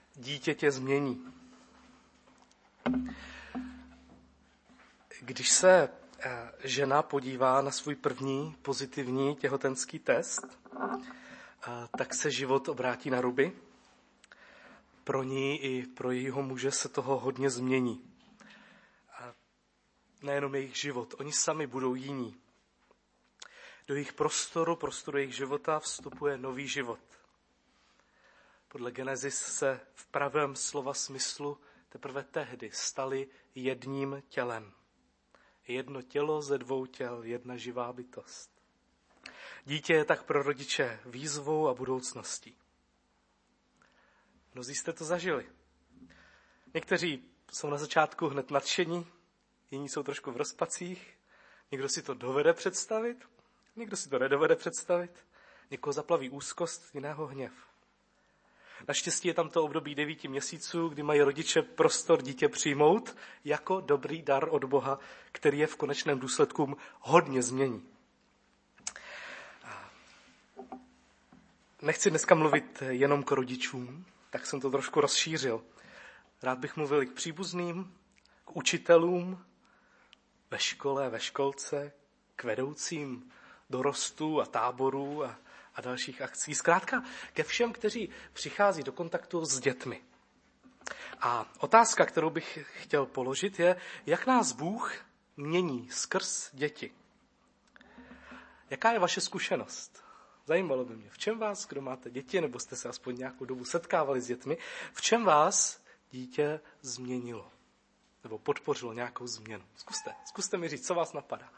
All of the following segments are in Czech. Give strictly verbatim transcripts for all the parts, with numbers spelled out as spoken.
Dítě tě změní. Když se žena podívá na svůj první pozitivní těhotenský test, tak se život obrátí na ruby. Pro ní i pro jejího muže se toho hodně změní. A nejenom jejich život, oni sami budou jiní. Do jejich prostoru, prostoru jejich života vstupuje nový život. Podle Genesis se v pravém slova smyslu teprve tehdy stali jedním tělem. Jedno tělo ze dvou těl, jedna živá bytost. Dítě je tak pro rodiče výzvou a budoucností. Mnozí jste to zažili. Někteří jsou na začátku hned nadšení, jiní jsou trošku v rozpacích, někdo si to dovede představit, někdo si to nedovede představit, někoho zaplaví úzkost, jiného hněv. Naštěstí je tam to období devíti měsíců, kdy mají rodiče prostor dítě přijmout jako dobrý dar od Boha, který je v konečném důsledku hodně změní. Nechci dneska mluvit jenom k rodičům, tak jsem to trošku rozšířil. Rád bych mluvil i k příbuzným, k učitelům, ve škole, ve školce, k vedoucím dorostů a táborů a, a dalších akcí. Zkrátka ke všem, kteří přichází do kontaktu s dětmi. A otázka, kterou bych chtěl položit, je, jak nás Bůh mění skrz děti. Jaká je vaše zkušenost? Zajímalo by mě, v čem vás, kdo máte děti, nebo jste se aspoň nějakou dobu setkávali s dětmi, v čem vás dítě změnilo? Nebo podpořilo nějakou změnu? Zkuste, zkuste mi říct, co vás napadá.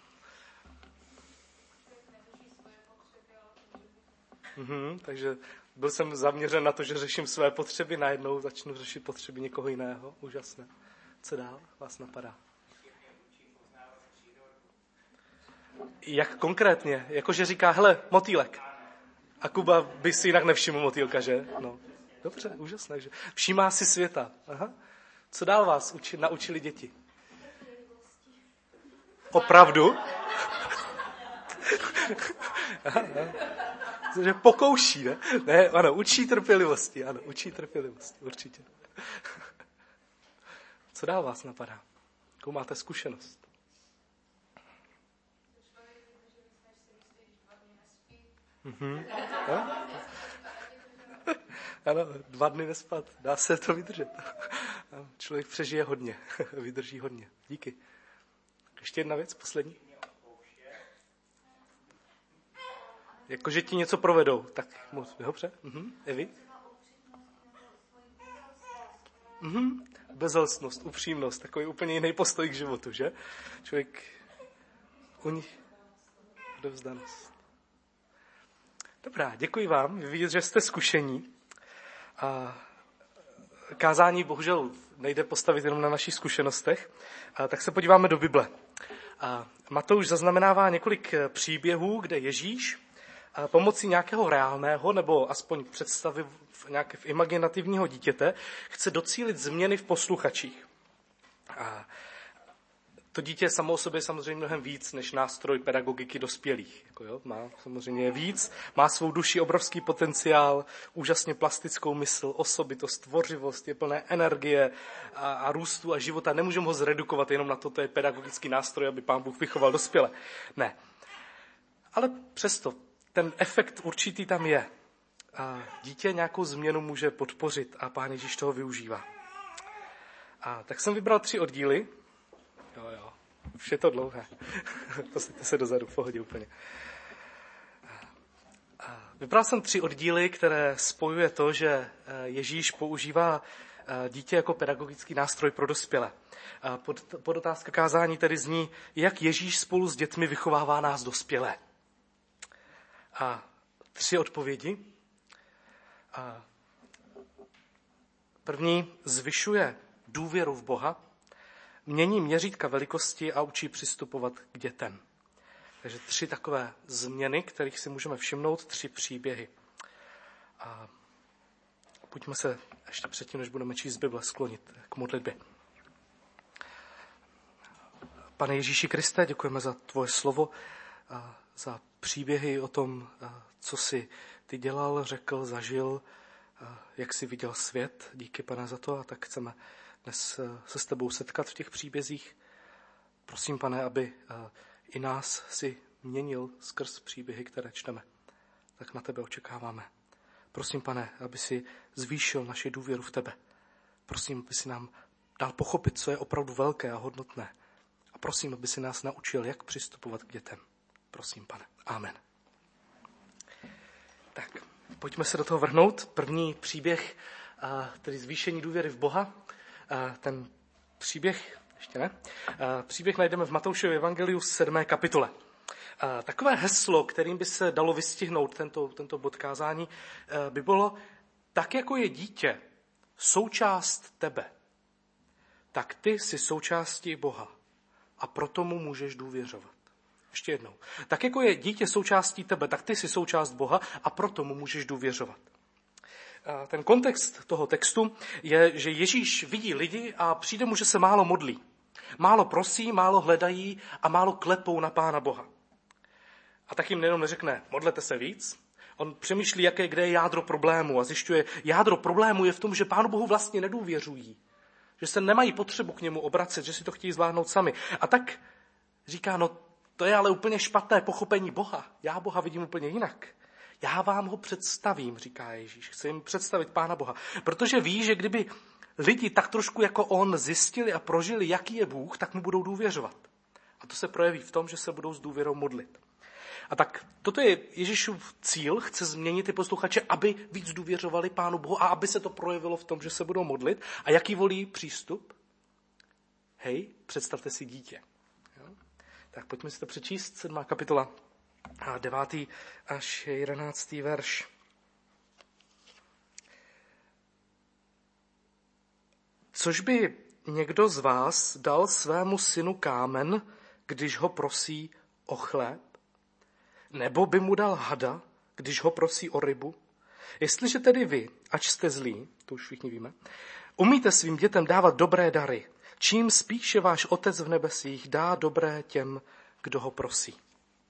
Mhm, takže byl jsem zaměřen na to, že řeším své potřeby, najednou začnu řešit potřeby někoho jiného. Úžasné. Co dál vás napadá? Jak konkrétně? Jakože říká, hele, motýlek. A Kuba by si jinak nevšiml motýlka, že? No. Dobře, úžasné. Že? Všímá si světa. Aha. Co dál vás uči, naučili děti? Opravdu? Aha, aha. Že pokouší, ne? Ne, ano, učí trpělivosti, ano, učí trpělivosti, určitě. Co dál vás napadá? Jakou máte zkušenost? Mhm. No? Ano, dva dny nespat, dá se to vydržet. Člověk přežije hodně, vydrží hodně. Díky. Ještě jedna věc, poslední. Jakože ti něco provedou, tak moc, dobře. Mhm. Evi? Mhm. Bezelstnost, upřímnost, takový úplně jiný postoj k životu, že? Člověk u nich odevzdanost. Dobrá, děkuji vám. Vy vidíte, že jste zkušení. A kázání bohužel nejde postavit jenom na našich zkušenostech, a tak se podíváme do Bible. A Matouš zaznamenává několik příběhů, kde Ježíš pomocí nějakého reálného nebo aspoň představy nějakého imaginativního dítěte chce docílit změny v posluchačích. A to dítě samo o sobě je samozřejmě mnohem víc než nástroj pedagogiky dospělých. Jako jo, má samozřejmě víc, má svou duši obrovský potenciál, úžasně plastickou mysl, osobitost, tvořivost, je plné energie a, a růstu a života. Nemůžeme ho zredukovat jenom na to, to je pedagogický nástroj, aby Pán Bůh vychoval dospělé. Ne. Ale přesto ten efekt určitý tam je. A dítě nějakou změnu může podpořit a Pán Ježíš toho využívá. A tak jsem vybral tři oddíly. Jo, jo, už je to dlouhé. Posaďte se dozadu, v pohodě úplně. A vybral jsem tři oddíly, které spojuje to, že Ježíš používá dítě jako pedagogický nástroj pro dospělé. Pod, podotázka kázání tedy zní, jak Ježíš spolu s dětmi vychovává nás dospělé. A tři odpovědi. A první zvyšuje důvěru v Boha, mění měřítka velikosti a učí přistupovat k dětem. Takže tři takové změny, kterých si můžeme všimnout, tři příběhy. A pojďme se ještě předtím, než budeme číst Bible, sklonit k modlitbě. Pane Ježíši Kriste, děkujeme za tvoje slovo, za příběhy o tom, co jsi ty dělal, řekl, zažil jak jsi viděl svět. Díky, Pane, za to, a tak chceme dnes se s tebou setkat v těch příbězích. Prosím, Pane, aby i nás si měnil skrz příběhy, které čteme. Tak na tebe očekáváme. Prosím, Pane, aby si zvýšil naši důvěru v tebe. Prosím, aby si nám dal pochopit, co je opravdu velké a hodnotné. A prosím, aby si nás naučil, jak přistupovat k dětem. Prosím, Pane. Amen. Tak, pojďme se do toho vrhnout. První příběh, tedy zvýšení důvěry v Boha. Ten příběh, ještě ne, příběh najdeme v Matoušově evangeliu sedmé kapitole. Takové heslo, kterým by se dalo vystihnout tento, tento bod kázání, by bylo: tak jako je dítě součást tebe, tak ty jsi součástí Boha a proto mu můžeš důvěřovat. Ještě jednou. Tak jako je dítě součástí tebe, tak ty jsi součást Boha a proto mu můžeš důvěřovat. Ten kontext toho textu je, že Ježíš vidí lidi a přijde mu, že se málo modlí. Málo prosí, málo hledají a málo klepou na Pána Boha. A tak jim nejenom neřekne, modlete se víc. On přemýšlí, jaké, kde je jádro problému a zjišťuje, jádro problému je v tom, že Pánu Bohu vlastně nedůvěřují. Že se nemají potřebu k němu obracet, že si to chtějí zvládnout sami. A tak říká, no to je ale úplně špatné pochopení Boha. Já Boha vidím úplně jinak. Já vám ho představím, říká Ježíš. Chci jim představit Pána Boha. Protože ví, že kdyby lidi tak trošku jako on zjistili a prožili, jaký je Bůh, tak mu budou důvěřovat. A to se projeví v tom, že se budou s důvěrou modlit. A tak toto je Ježíšův cíl, chce změnit ty posluchače, aby víc důvěřovali Pánu Bohu a aby se to projevilo v tom, že se budou modlit. A jaký volí přístup? Hej, představte si dítě. Jo? Tak pojďme si to přečíst, sedmá kapitola, a devátý až jedenáctý verš. Což by někdo z vás dal svému synu kámen, když ho prosí o chléb? Nebo by mu dal hada, když ho prosí o rybu? Jestliže tedy vy, ač jste zlí, to už všichni víme, umíte svým dětem dávat dobré dary, čím spíše váš Otec v nebesích dá dobré těm, kdo ho prosí.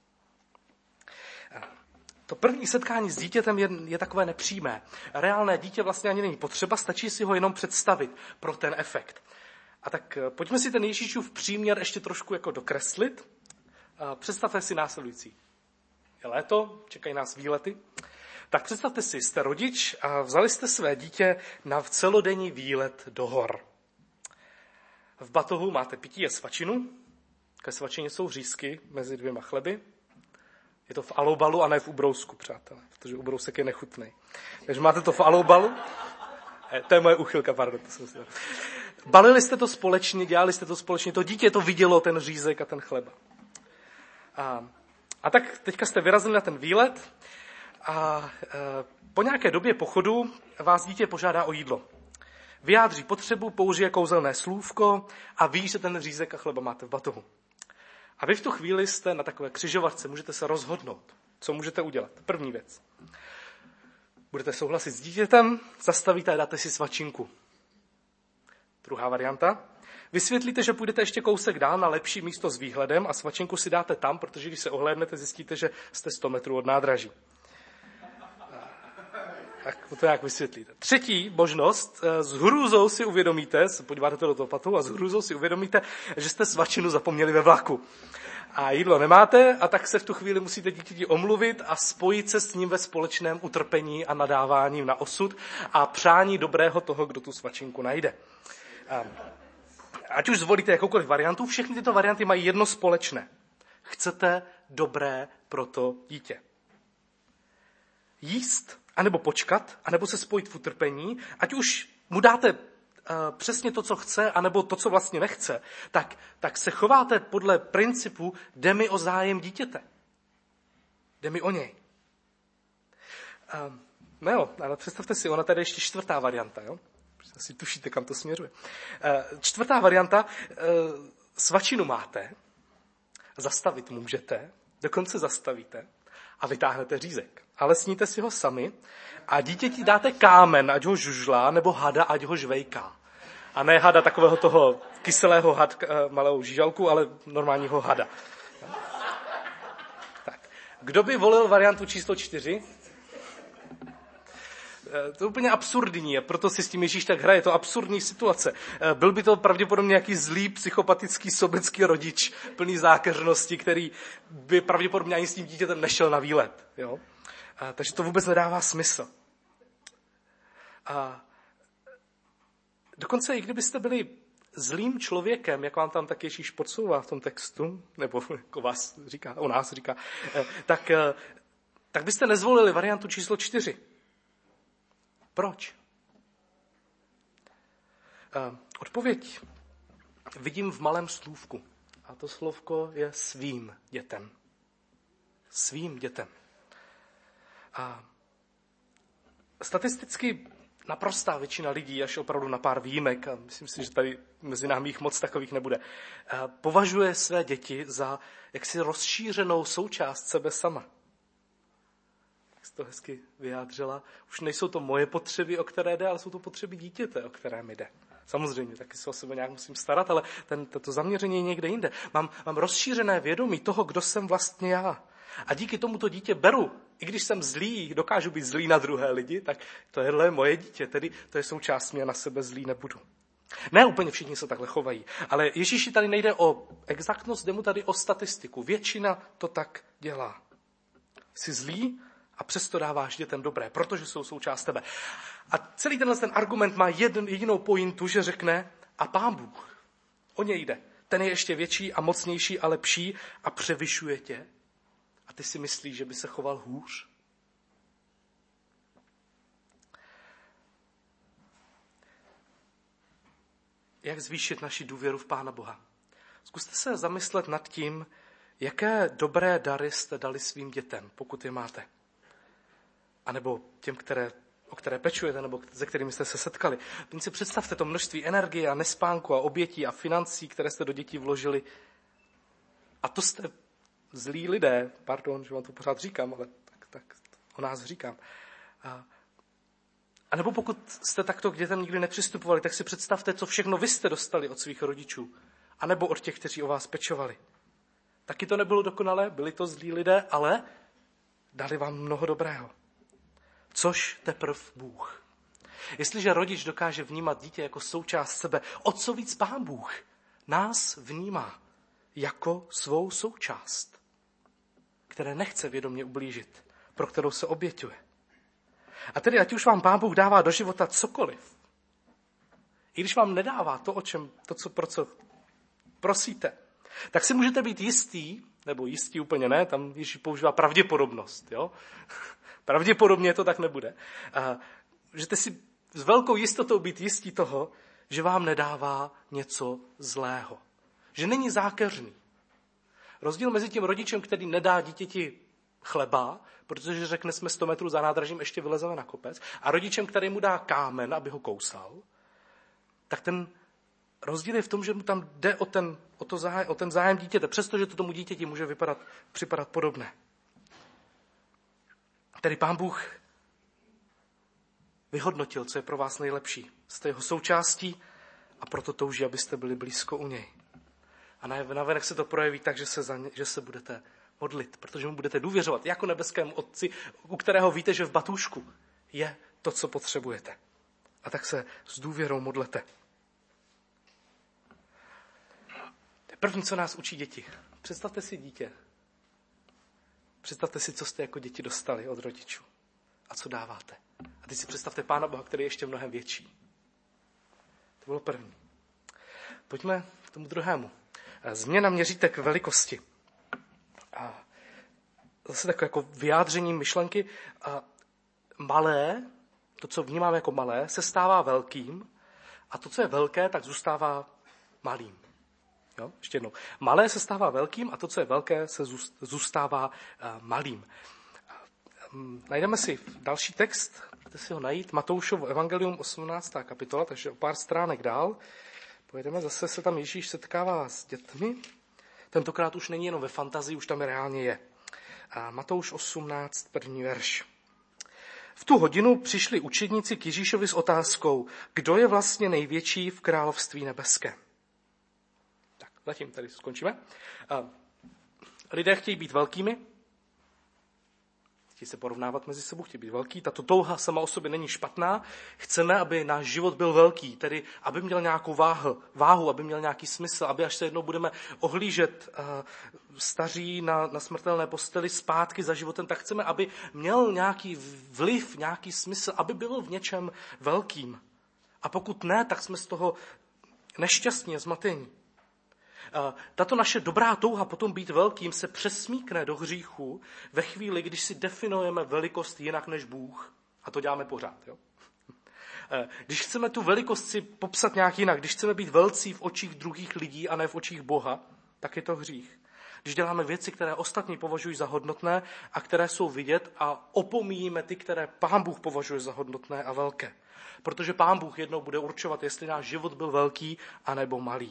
To první setkání s dítětem je, je takové nepřímé. Reálné dítě vlastně ani není potřeba, stačí si ho jenom představit pro ten efekt. A tak pojďme si ten Ježíšův příměr ještě trošku jako dokreslit. Představte si následující. Je léto, čekají nás výlety. Tak představte si, jste rodič a vzali jste své dítě na celodenní výlet do hor. V batohu máte pití a svačinu. Ke svačině jsou řízky mezi dvěma chleby. Je to v alobalu a ne v ubrousku, přátelé, protože ubrousek je nechutný. Takže máte to v alobalu. To je moje uchylka, pardon. To jsem si... Balili jste to společně, dělali jste to společně. To dítě to vidělo, ten řízek a ten chleba. A, a tak teďka jste vyrazili na ten výlet a e, po nějaké době pochodu vás dítě požádá o jídlo. Vyjádří potřebu, použije kouzelné slůvko a ví, že ten řízek a chleba máte v batohu. A vy v tu chvíli jste na takové křižovatce, můžete se rozhodnout, co můžete udělat. První věc. Budete souhlasit s dítětem, zastavíte a dáte si svačinku. Druhá varianta. Vysvětlíte, že půjdete ještě kousek dál na lepší místo s výhledem a svačinku si dáte tam, protože když se ohlédnete, zjistíte, že jste sto metrů od nádraží. Tak to jak vysvětlíte. Třetí možnost, s hrůzou si uvědomíte, podíváte to do toho patu a s hrůzou si uvědomíte, že jste svačinu zapomněli ve vlaku. A jídlo nemáte a tak se v tu chvíli musíte dítěti omluvit a spojit se s ním ve společném utrpení a nadáváním na osud a přání dobrého toho, kdo tu svačinku najde. Ať už zvolíte jakoukoliv variantu, všechny tyto varianty mají jedno společné. Chcete dobré pro to dítě. Jíst, anebo počkat, anebo se spojit v utrpení, ať už mu dáte uh, přesně to, co chce, anebo to, co vlastně nechce, tak, tak se chováte podle principu jde mi o zájem dítěte. Jde mi o něj. Uh, no jo, ale představte si, ona tady je ještě čtvrtá varianta, jo? Asi tušíte, kam to směřuje. Uh, čtvrtá varianta, uh, svačinu máte, zastavit můžete, dokonce zastavíte a vytáhnete řízek. Ale sníte si ho sami a dítěti dáte kámen, ať ho žužlá, nebo hada, ať ho žvejká. A ne hada takového toho kyselého had, malou žížalku, ale normálního hada. Tak. Kdo by volil variantu číslo čtyři? To je úplně absurdní a proto si s tím Ježíš tak hraje. To absurdní situace. Byl by to pravděpodobně nějaký zlý, psychopatický, sobecký rodič, plný zákeřnosti, který by pravděpodobně ani s tím dítětem nešel na výlet. Jo? A, takže to vůbec nedává smysl. A dokonce i kdybyste byli zlým člověkem, jak vám tam tak Ježíš podsouvá v tom textu, nebo jako vás říká, o nás říká, tak, tak byste nezvolili variantu číslo čtyři. Proč? Odpověď vidím v malém slůvku. A to slovko je svým dětem. Svým dětem. A statisticky naprostá většina lidí, až opravdu na pár výjimek, a myslím si, že tady mezi námi jich moc takových nebude, považuje své děti za jaksi rozšířenou součást sebe sama. Jak jsi to hezky vyjádřila. Už nejsou to moje potřeby, o které jde, ale jsou to potřeby dítěte, o které mi jde. Samozřejmě, taky se o sebe nějak musím starat, ale ten, to zaměření je někde jinde. Mám, mám rozšířené vědomí toho, kdo jsem vlastně já. A díky tomu to dítě beru. I když jsem zlý, dokážu být zlý na druhé lidi, tak to je moje dítě, tedy to je součást mě, na sebe zlý nebudu. Ne úplně všichni se takhle chovají, ale Ježíši tady nejde o exaktnost, jde mu tady o statistiku. Většina to tak dělá. Jsi zlý a přesto dáváš dětem dobré, protože jsou součást tebe. A celý tenhle ten argument má jeden, jedinou pointu, že řekne a Pán Bůh, o něj jde. Ten je ještě větší a mocnější a lepší a převyšuje tě. A ty si myslíš, že by se choval hůř? Jak zvýšit naši důvěru v Pána Boha? Zkuste se zamyslet nad tím, jaké dobré dary jste dali svým dětem, pokud je máte. A nebo těm, které, o které pečujete, nebo se kterými jste se setkali. Teď si představte to množství energie a nespánku a obětí a financí, které jste do dětí vložili. A to jste zlí lidé, pardon, že vám to pořád říkám, ale tak, tak o nás říkám. A, a nebo pokud jste takto k dětem nikdy nepřistupovali, tak si představte, co všechno vy jste dostali od svých rodičů. A nebo od těch, kteří o vás pečovali. Taky to nebylo dokonalé, byli to zlí lidé, ale dali vám mnoho dobrého. Což teprv Bůh. Jestliže rodič dokáže vnímat dítě jako součást sebe, o co víc Pán Bůh nás vnímá jako svou součást, které nechce vědomě ublížit, pro kterou se oběťuje. A tedy, ať už vám Pán Bůh dává do života cokoliv, i když vám nedává to, o čem, to, co, pro co prosíte, tak si můžete být jistý, nebo jistý úplně ne, tam Ježíš používá pravděpodobnost, jo? Pravděpodobně to tak nebude. A můžete si s velkou jistotou být jistí toho, že vám nedává něco zlého. Že není zákeřný. Rozdíl mezi tím rodičem, který nedá dítěti chleba, protože řekne, jsme sto metrů za nádražím, ještě vylezeme na kopec, a rodičem, který mu dá kámen, aby ho kousal, tak ten rozdíl je v tom, že mu tam jde o ten, o to zájem, o ten zájem dítěte, přestože to tomu dítěti může vypadat, připadat podobné. Tedy Pán Bůh vyhodnotil, co je pro vás nejlepší. Jste jeho součástí a proto touží, abyste byli blízko u něj. A navenek se to projeví tak, že se, za ně, že se budete modlit, protože mu budete důvěřovat jako nebeskému Otci, u kterého víte, že v batůžku je to, co potřebujete. A tak se s důvěrou modlete. To je první, co nás učí děti. Představte si dítě. Představte si, co jste jako děti dostali od rodičů a co dáváte. A teď si představte Pána Boha, který je ještě mnohem větší. To bylo první. Pojďme k tomu druhému. Změna měřítek velikosti. A zase takové jako vyjádření myšlenky. A malé, to, co vnímáme jako malé, se stává velkým a to, co je velké, tak zůstává malým. Jo? Ještě jednou. Malé se stává velkým a to, co je velké, se zůstává malým. Najdeme si další text, můžete si ho najít, Matoušovo evangelium, osmnáctá kapitola, takže o pár stránek dál. Pojedeme, zase se tam Ježíš setkává s dětmi. Tentokrát už není jenom ve fantazii, už tam reálně je. A Matouš osmnáct, první verš. V tu hodinu přišli učedníci k Ježíšovi s otázkou, kdo je vlastně největší v království nebeském. Tak, zatím tady skončíme. A lidé chtějí být velkými, chtějí se porovnávat mezi sebou, chtějí být velký. Tato touha sama o sobě není špatná. Chceme, aby náš život byl velký, tedy aby měl nějakou váhu, váhu, aby měl nějaký smysl, aby až se jednou budeme ohlížet uh, staří na, na smrtelné posteli zpátky za životem, tak chceme, aby měl nějaký vliv, nějaký smysl, aby byl v něčem velkým. A pokud ne, tak jsme z toho nešťastní a zmatení. Tato naše dobrá touha potom být velkým se přesmíkne do hříchu ve chvíli, když si definujeme velikost jinak než Bůh. A to děláme pořád. Jo? Když chceme tu velikost si popsat nějak jinak, když chceme být velcí v očích druhých lidí a ne v očích Boha, tak je to hřích. Když děláme věci, které ostatní považují za hodnotné a které jsou vidět a opomíjíme ty, které Pán Bůh považuje za hodnotné a velké. Protože Pán Bůh jednou bude určovat, jestli náš život byl velký anebo malý.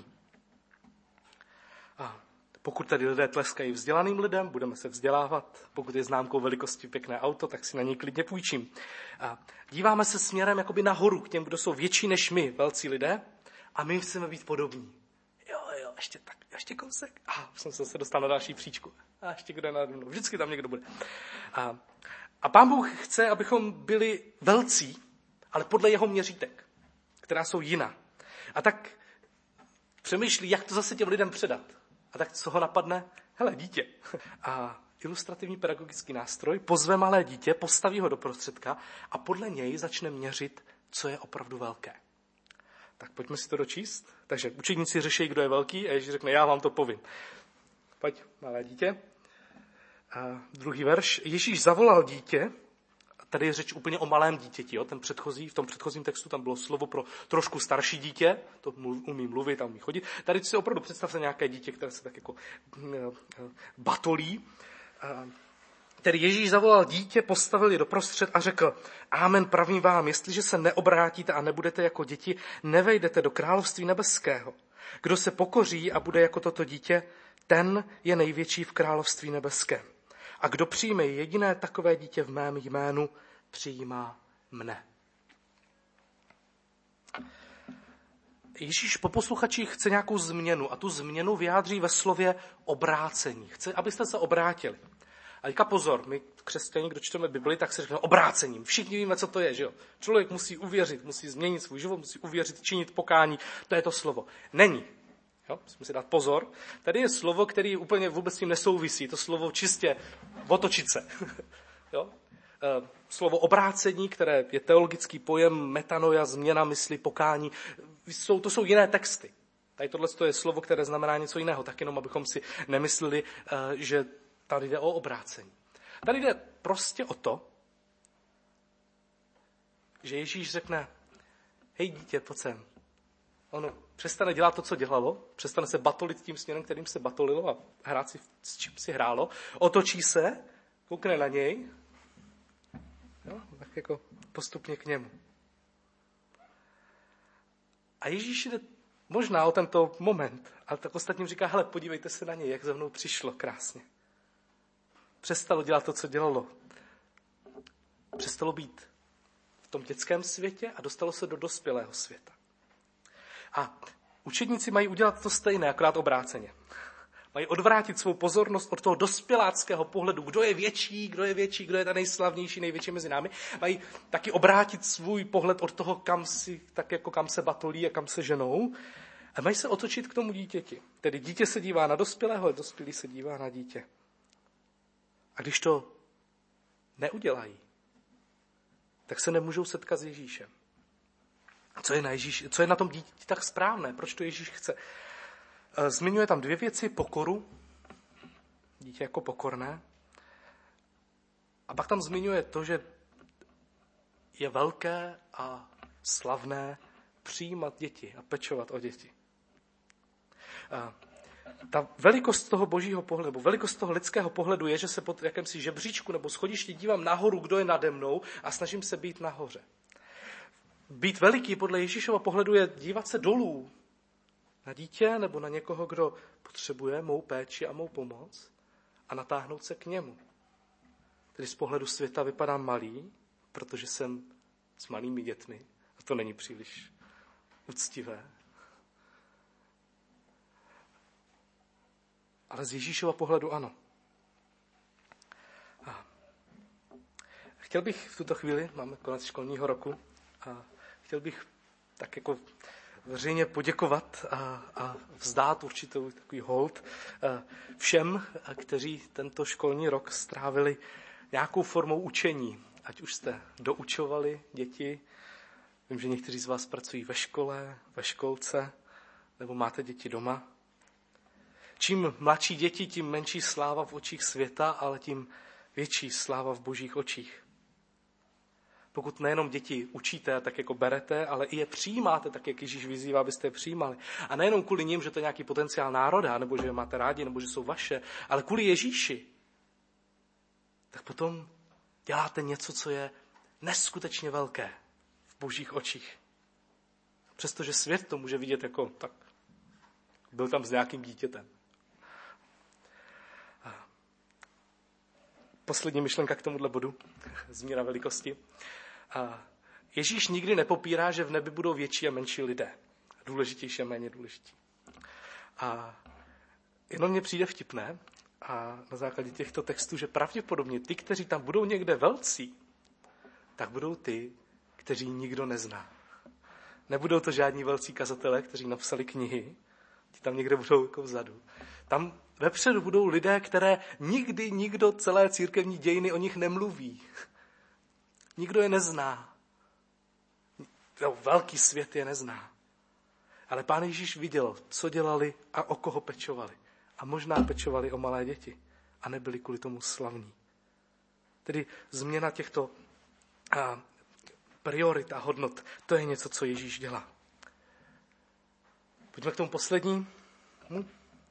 A pokud tady lidé tleskají vzdělaným lidem, budeme se vzdělávat. Pokud je známkou velikosti pěkné auto, tak si na něj klidně půjčím. A díváme se směrem jakoby nahoru k těm, kdo jsou větší než my, velcí lidé, a my chceme být podobní. Jo, jo, ještě tak, ještě kousek. A jsem se zase dostal na další příčku. A ještě kdo je nade mnou. Vždycky tam někdo bude. A, a Pán Bůh chce, abychom byli velcí, ale podle jeho měřítek, která jsou jiná. A tak přemýšlí, jak to zase těm lidem předat. A tak co ho napadne? Hele, dítě. A ilustrativní pedagogický nástroj pozve malé dítě, postaví ho do prostředka a podle něj začne měřit, co je opravdu velké. Tak pojďme si to dočíst. Takže učedníci řeší, kdo je velký a Ježíš řekne, já vám to povím. Pojď, malé dítě. A druhý verš. Ježíš zavolal dítě. Tady je řeč úplně o malém dítěti. Jo? Ten předchozí, v tom předchozím textu tam bylo slovo pro trošku starší dítě, to umí mluvit a umí chodit. Tady si opravdu představte nějaké dítě, které se tak jako batolí. Tedy Ježíš zavolal dítě, postavil je doprostřed a řekl, amen, pravím vám, jestliže se neobrátíte a nebudete jako děti, nevejdete do království nebeského. Kdo se pokoří a bude jako toto dítě, ten je největší v království nebeském. A kdo přijme jediné takové dítě v mém jménu, přijímá mne. Ježíš po posluchačích chce nějakou změnu a tu změnu vyjádří ve slově obrácení. Chce, abyste se obrátili. A teďka pozor, my křesťané, kdo čteme Bibli, tak se řekne obrácením. Všichni víme, co to je, že jo? Člověk musí uvěřit, musí změnit svůj život, musí uvěřit, činit pokání. To je to slovo. Není. Jo? Musíme si dát pozor. Tady je slovo, který úplně vůbec s tím nesouvisí. To slovo čistě otočit se. Jo? E, slovo obrácení, které je teologický pojem, metanoia, změna mysli, pokání. Jsou, to jsou jiné texty. Tady tohle je slovo, které znamená něco jiného. Tak jenom, abychom si nemysleli, e, že tady jde o obrácení. Tady jde prostě o to, že Ježíš řekne, hej dítě, pojď sem. Ono přestane dělat to, co dělalo, přestane se batolit tím směrem, kterým se batolilo a hrát si, s čím si hrálo, otočí se, koukne na něj, jo, tak jako postupně k němu. A Ježíš jde možná o tento moment, ale tak ostatním říká, hele, podívejte se na něj, jak za mnou přišlo krásně. Přestalo dělat to, co dělalo. Přestalo být v tom dětském světě a dostalo se do dospělého světa. A učedníci mají udělat to stejné, akorát obráceně. Mají odvrátit svou pozornost od toho dospěláckého pohledu, kdo je větší, kdo je větší, kdo je ta nejslavnější, největší mezi námi. Mají taky obrátit svůj pohled od toho, kam si, tak jako kam se batolí a kam se ženou. A mají se otočit k tomu dítěti. Tedy dítě se dívá na dospělého, a dospělý se dívá na dítě. A když to neudělají, tak se nemůžou setkat s Ježíšem. Co je na, Ježíš, co je na tom dítěti tak správné? Proč to Ježíš chce? Zmiňuje tam dvě věci. Pokoru. Dítě jako pokorné. A pak tam zmiňuje to, že je velké a slavné přijímat děti a pečovat o děti. A ta velikost toho božího pohledu, velikost toho lidského pohledu je, že se pod jakémsi žebříčku nebo schodišti dívám nahoru, kdo je nade mnou a snažím se být nahoře. Být veliký podle Ježíšova pohledu je dívat se dolů na dítě nebo na někoho, kdo potřebuje mou péči a mou pomoc a natáhnout se k němu. Tedy z pohledu světa vypadám malý, protože jsem s malými dětmi a to není příliš úctivé. Ale z Ježíšova pohledu ano. A chtěl bych v tuto chvíli, máme konec školního roku, a chtěl bych tak jako veřejně poděkovat a, a vzdát určitou takový hold všem, kteří tento školní rok strávili nějakou formou učení. Ať už jste doučovali děti, vím, že někteří z vás pracují ve škole, ve školce, nebo máte děti doma. Čím mladší děti, tím menší sláva v očích světa, ale tím větší sláva v božích očích. Pokud nejenom děti učíte a tak jako berete, ale i je přijímáte, tak jak Ježíš vyzývá, abyste je přijímali. A nejenom kvůli nim, že to je nějaký potenciál národa, nebo že je máte rádi, nebo že jsou vaše, ale kvůli Ježíši, tak potom děláte něco, co je neskutečně velké v božích očích. Přestože svět to může vidět jako, tak byl tam s nějakým dítětem. Poslední myšlenka k tomuhle bodu, zmíra velikosti. Ježíš nikdy nepopírá, že v nebi budou větší a menší lidé. Důležitější a méně důležití. A jenom mně přijde vtipné, a na základě těchto textů, že pravděpodobně ty, kteří tam budou někde velcí, tak budou ty, kteří nikdo nezná. Nebudou to žádní velcí kazatelé, kteří napsali knihy, ti tam někde budou jako vzadu. Tam vepředu budou lidé, které nikdy nikdo celé církevní dějiny o nich nemluví. Nikdo je nezná. No, velký svět je nezná. Ale Pán Ježíš viděl, co dělali a o koho pečovali. A možná pečovali o malé děti. A nebyli kvůli tomu slavní. Tedy změna těchto a, priorit a hodnot, to je něco, co Ježíš dělá. Pojďme k tomu poslední. Hm.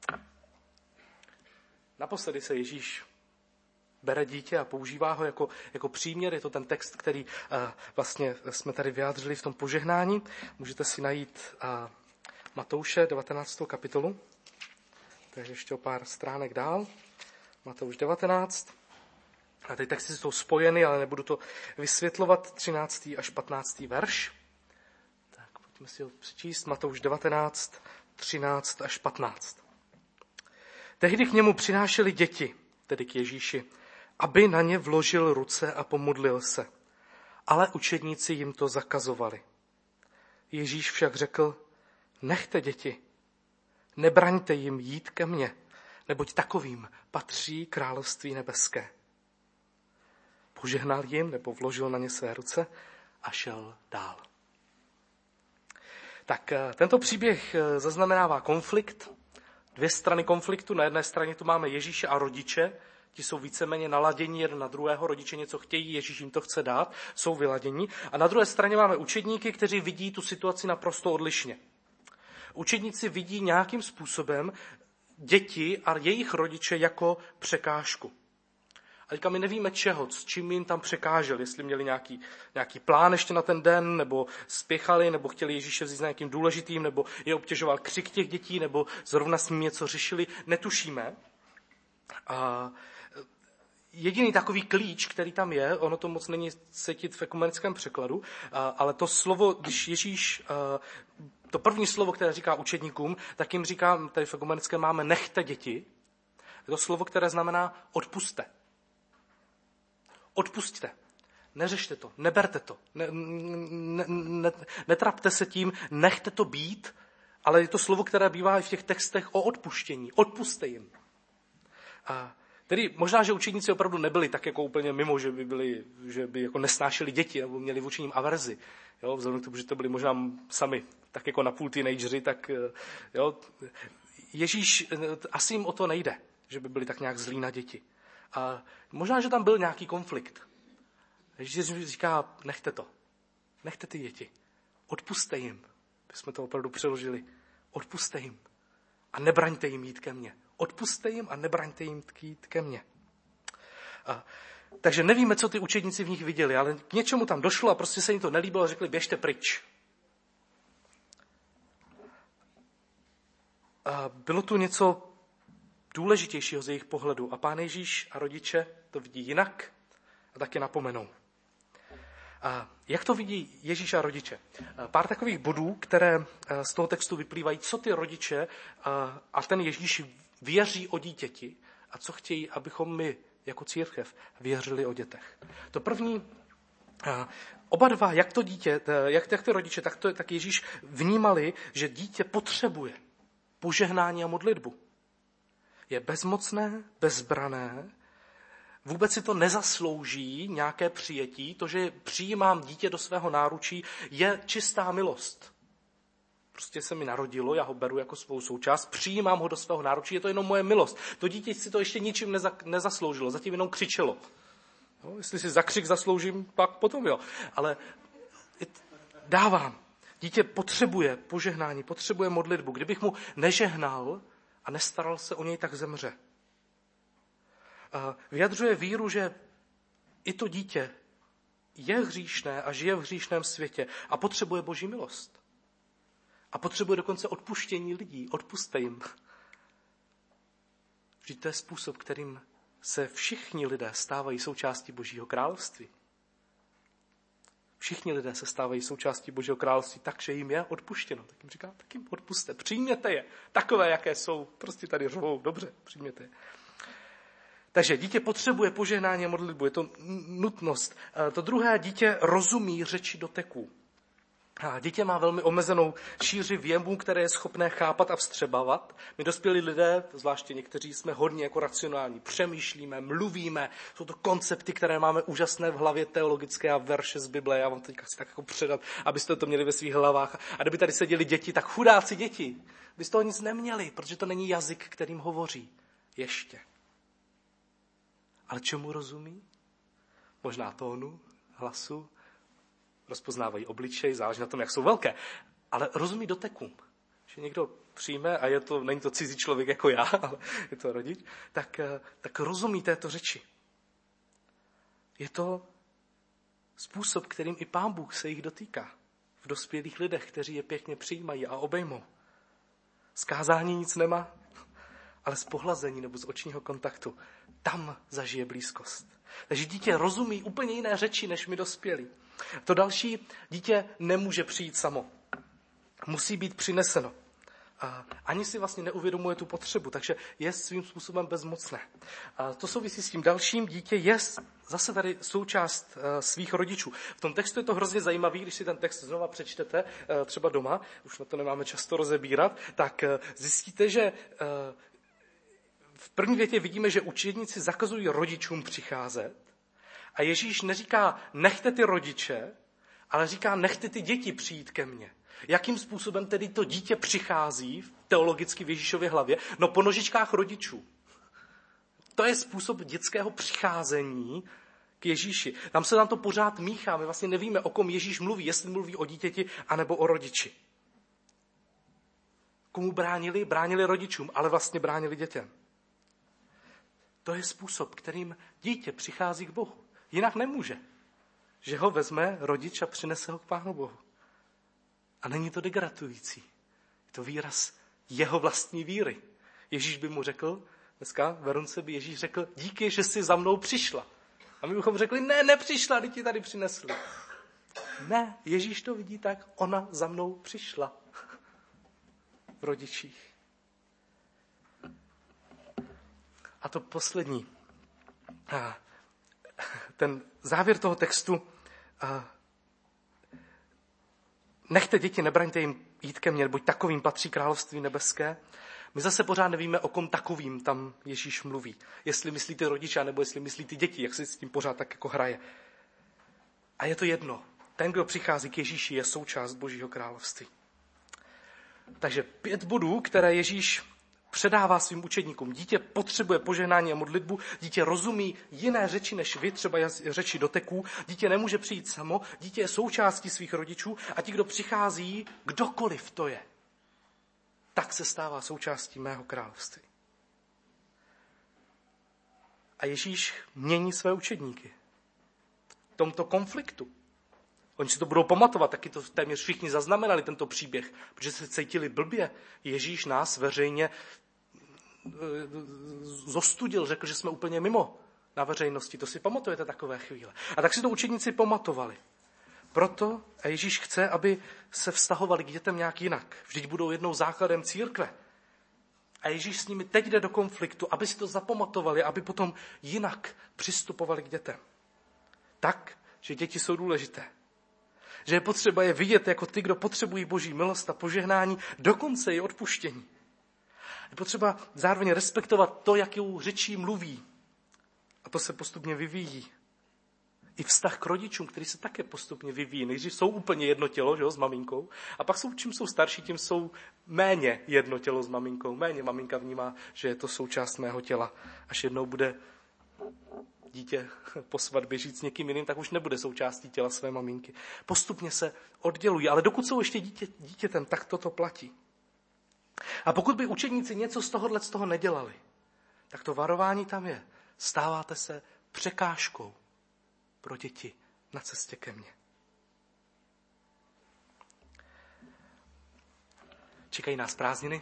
Naposledy se Ježíš bere dítě a používá ho jako, jako příměr. Je to ten text, který uh, vlastně jsme tady vyjádřili v tom požehnání. Můžete si najít uh, Matouše devatenáctou kapitolu. Takže ještě o pár stránek dál. Matouš devatenáct. A ty texty jsou spojeny, ale nebudu to vysvětlovat. třináctý až patnáctý verš. Tak pojďme si ho přečíst. Matouš devatenáct, třináct až patnáct. Tehdy k němu přinášeli děti, tedy k Ježíši, aby na ně vložil ruce a pomodlil se. Ale učedníci jim to zakazovali. Ježíš však řekl, nechte děti, nebraňte jim jít ke mně, neboť takovým patří království nebeské. Požehnal jim, nebo vložil na ně své ruce a šel dál. Tak tento příběh zaznamenává konflikt, dvě strany konfliktu. Na jedné straně tu máme Ježíše a rodiče, ti jsou víceméně naladění jeden na druhého, rodiče něco chtějí, Ježíš jim to chce dát, jsou vyladění. A na druhé straně máme učedníky, kteří vidí tu situaci naprosto odlišně. Učedníci vidí nějakým způsobem děti a jejich rodiče jako překážku. A teďka my nevíme čeho, s čím jim tam překáželi, jestli měli nějaký, nějaký plán ještě na ten den, nebo spěchali, nebo chtěli Ježíše vzít s nějakým důležitým, nebo je obtěžoval křik těch dětí, nebo zrovna s ním něco řešili, netušíme. A jediný takový klíč, který tam je, ono to moc není cítit v ekumenickém překladu, ale to slovo, když Ježíš, to první slovo, které říká učedníkům, tak jim říká, tady v ekumenickém máme nechte děti, je to slovo, které znamená odpuste. Odpusťte. Neřešte to, neberte to, ne, ne, ne, netrapte se tím, nechte to být, ale je to slovo, které bývá i v těch textech o odpuštění. Odpuste jim. A tedy možná, že učedníci opravdu nebyli tak jako úplně mimo, že by, byli, že by jako nesnášeli děti nebo měli vůči nim averzi. Jo, vzhledem k tomu, že to byli možná sami tak jako napůl teenageři, tak jo, Ježíš, asi jim o to nejde, že by byli tak nějak zlí na děti. A možná, že tam byl nějaký konflikt. Ježíš říká, nechte to. Nechte ty děti. Odpuste jim. My jsme to opravdu přeložili. Odpuste jim. A nebraňte jim jít ke mně. Odpuste jim a nebraňte jim jít ke mně. A, takže nevíme, co ty učedníci v nich viděli, ale k něčemu tam došlo a prostě se jim to nelíbilo a řekli, běžte pryč. A bylo tu něco důležitějšího z jejich pohledu. A Pán Ježíš a rodiče to vidí jinak a taky napomenou. A jak to vidí Ježíš a rodiče? Pár takových bodů, které z toho textu vyplývají, co ty rodiče a ten Ježíš věří o dítěti a co chtějí, abychom my jako církev věřili o dětech. To první, oba dva, jak to dítě, jak, jak ty rodiče, tak, to, tak Ježíš vnímali, že dítě potřebuje požehnání a modlitbu. Je bezmocné, bezbrané, vůbec si to nezaslouží nějaké přijetí. To, že přijímám dítě do svého náručí, je čistá milost. Prostě se mi narodilo, já ho beru jako svou součást, přijímám ho do svého náručí, je to jenom moje milost. To dítě si to ještě ničím neza, nezasloužilo, zatím jenom křičelo. No, jestli si za křik zasloužím, pak potom jo. Ale dávám. Dítě potřebuje požehnání, potřebuje modlitbu. Kdybych mu nežehnal a nestaral se o něj, tak zemře. A vyjadřuje víru, že i to dítě je hříšné a žije v hříšném světě a potřebuje Boží milost. A potřebuje dokonce odpuštění lidí. Odpusťte jim. Vždyť to je způsob, kterým se všichni lidé stávají součástí Božího království. Všichni lidé se stávají součástí Božího království tak, že jim je odpuštěno. Tak jim říká, tak jim odpusťte, přijměte je. Takové, jaké jsou, prostě tady řvou, dobře, přijměte je. Takže dítě potřebuje požehnání a modlitbu, je to nutnost. To druhé, dítě rozumí řeči doteků. A dítě má velmi omezenou šíři věmů, které je schopné chápat a vstřebávat. My dospělí lidé, zvláště někteří, jsme hodně jako racionální. Přemýšlíme, mluvíme, jsou to koncepty, které máme úžasné v hlavě, teologické a verše z Bible. Já vám to chci tak jako předat, abyste to měli ve svých hlavách. A kdyby tady seděli děti, tak chudáci děti, by z toho nic neměli, protože to není jazyk, kterým hovoří. Ještě. Ale čemu rozumí? Možná tónu, hlasu, rozpoznávají obličej, záleží na tom, jak jsou velké. Ale rozumí dotekům. Že někdo přijme, a je to, není to cizí člověk jako já, ale je to rodič, tak, tak rozumí této řeči. Je to způsob, kterým i Pán Bůh se jich dotýká. V dospělých lidech, kteří je pěkně přijímají a obejmou. Z kázání nic nemá, ale z pohlazení nebo z očního kontaktu. Tam zažije blízkost. Takže dítě rozumí úplně jiné řeči, než my dospělí. To další, dítě nemůže přijít samo. Musí být přineseno. A ani si vlastně neuvědomuje tu potřebu, takže je svým způsobem bezmocné. A to souvisí s tím dalším, dítě je zase tady součást svých rodičů. V tom textu je to hrozně zajímavý, když si ten text znova přečtete, třeba doma, už na to nemáme často rozebírat, tak zjistíte, že v první větě vidíme, že učedníci zakazují rodičům přicházet a Ježíš neříká nechte ty rodiče, ale říká nechte ty děti přijít ke mně. Jakým způsobem tedy to dítě přichází teologicky v Ježíšově hlavě? No po nožičkách rodičů. To je způsob dětského přicházení k Ježíši. Tam se nám to pořád míchá, my vlastně nevíme, o kom Ježíš mluví, jestli mluví o dítěti anebo o rodiči. Komu bránili? Bránili rodičům, ale vlastně bránili dětem. To je způsob, kterým dítě přichází k Bohu. Jinak nemůže. Že ho vezme rodič a přinese ho k Pánu Bohu. A není to degradující. Je to výraz jeho vlastní víry. Ježíš by mu řekl, dneska v Verunce by Ježíš řekl, díky, že jsi za mnou přišla. A my bychom řekli, ne, nepřišla, teď ti tady přinesli. Ne, Ježíš to vidí tak, ona za mnou přišla. V rodičích. A to poslední. Ten závěr toho textu. Nechte děti, nebraňte jim jít ke mně, neboť takovým patří království nebeské. My zase pořád nevíme, o kom takovým tam Ježíš mluví. Jestli myslí ty rodiče, nebo jestli myslí ty děti, jak si s tím pořád tak jako hraje. A je to jedno. Ten, kdo přichází k Ježíši, je součást Božího království. Takže pět bodů, které Ježíš předává svým učedníkům. Dítě potřebuje požehnání a modlitbu, dítě rozumí jiné řeči než vy, třeba řeči doteků, dítě nemůže přijít samo, dítě je součástí svých rodičů a ti, kdo přichází, kdokoliv to je, tak se stává součástí mého království. A Ježíš mění své učedníky v tomto konfliktu. Oni si to budou pamatovat, taky to téměř všichni zaznamenali, tento příběh, protože se cítili blbě. Ježíš nás veřejně zostudil, řekl, že jsme úplně mimo na veřejnosti. To si pamatujete takové chvíle. A tak si to učedníci pamatovali. Proto Ježíš chce, aby se vztahovali k dětem nějak jinak. Vždyť budou jednou základem církve. A Ježíš s nimi teď jde do konfliktu, aby si to zapamatovali, aby potom jinak přistupovali k dětem. Tak, že děti jsou důležité. Že je potřeba je vidět jako ty, kdo potřebují Boží milost a požehnání, dokonce i odpuštění. Je potřeba zároveň respektovat to, jakou řečí mluví. A to se postupně vyvíjí. I vztah k rodičům, který se také postupně vyvíjí. Nejdřív jsou úplně jedno tělo, že jo, s maminkou, a pak jsou, čím jsou starší, tím jsou méně jedno tělo s maminkou. Méně maminka vnímá, že je to součást mého těla. Až jednou bude dítě po svatbě žít s někým jiným, tak už nebude součástí těla své maminky. Postupně se oddělují, ale dokud jsou ještě dítě, dítětem, tak toto platí. A pokud by učeníci něco z tohohle z toho nedělali, tak to varování tam je. Stáváte se překážkou pro děti na cestě ke mně. Čekají nás prázdniny.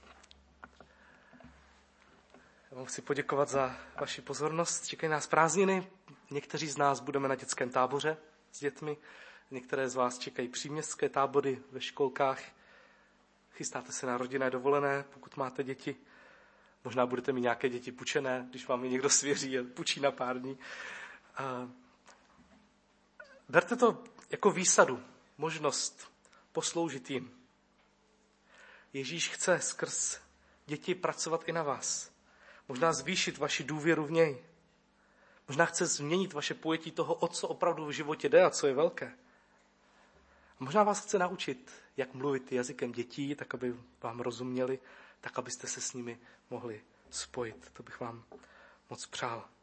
Já vám chci poděkovat za vaši pozornost. Čekají nás prázdniny. Někteří z nás budeme na dětském táboře s dětmi. Některé z vás čekají příměstské tábory ve školkách. Chystáte se na rodinné dovolené, pokud máte děti. Možná budete mít nějaké děti půjčené, když vám je někdo svěří a půjčí na pár dní. A berte to jako výsadu, možnost posloužit jim. Ježíš chce skrz děti pracovat i na vás. Možná zvýšit vaši důvěru v něj. Možná chce změnit vaše pojetí toho, o co opravdu v životě jde a co je velké. A možná vás chce naučit, jak mluvit jazykem dětí, tak aby vám rozuměli, tak abyste se s nimi mohli spojit. To bych vám moc přál.